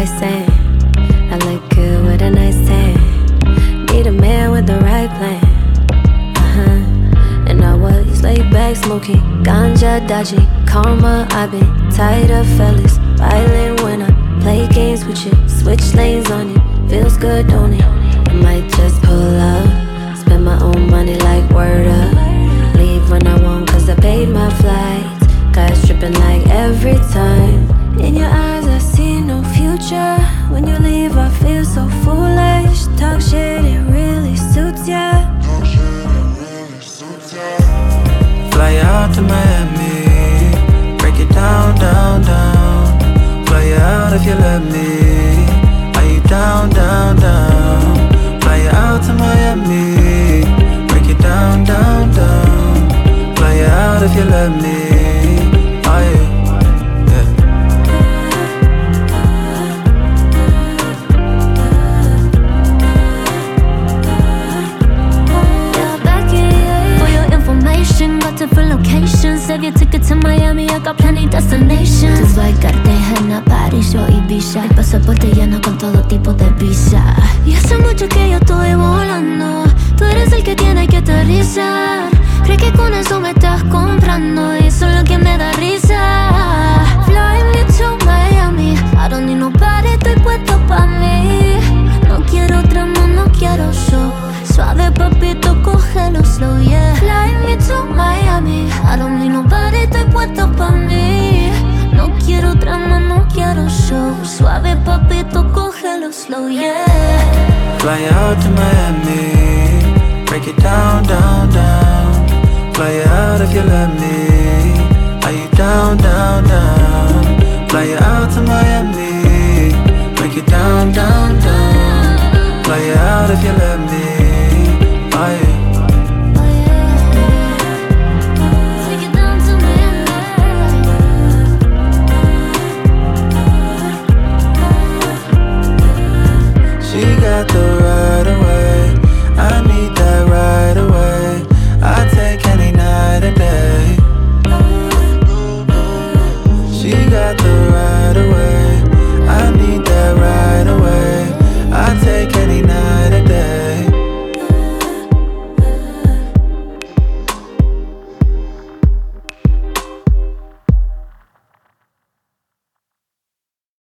white sand. I look good with a nice tan. Need a man with the right plan. And I was laid back smoking ganja, dodging karma. I've been tired of fellas violent when I play games with you. Switch lanes on it, feels good, don't it? I might just pull up, spend my own money like word up. Leave when I want cause I paid my flights. Guys tripping like every time. In your eyes I see no future. When you leave I feel so foolish. Talk shit, it really suits ya. Fly out to Miami, break it down, down, down. Fly out if you let me. Are you down, down, down? Fly out to Miami, break it down, down, down. Fly out if you let me. Are you? Got different locations. Save your ticket to Miami, I got plenty destinations. Dubai, Cartagena, París o Ibiza. El pasaporte lleno con todo tipo de visa. Y hace mucho que yo estoy volando. Tú eres el que tiene que aterrizar. Cree que con eso me estás comprando y eso es lo que me da risa. Fly me to Miami, I don't need nobody, estoy puesto pa' mí. No quiero drama, no quiero show. Suave papito, cógelo slow, yeah. Fly me to Miami, I don't need nobody, estoy puesto pa' mí. No quiero drama, no quiero show. Suave papito, cógelo slow, yeah. Fly out to Miami, break it down, down, down. Fly out if you let me. Are you down, down, down? Fly out to Miami, break it down, down, down. Fly out if you let me. Are you? She got the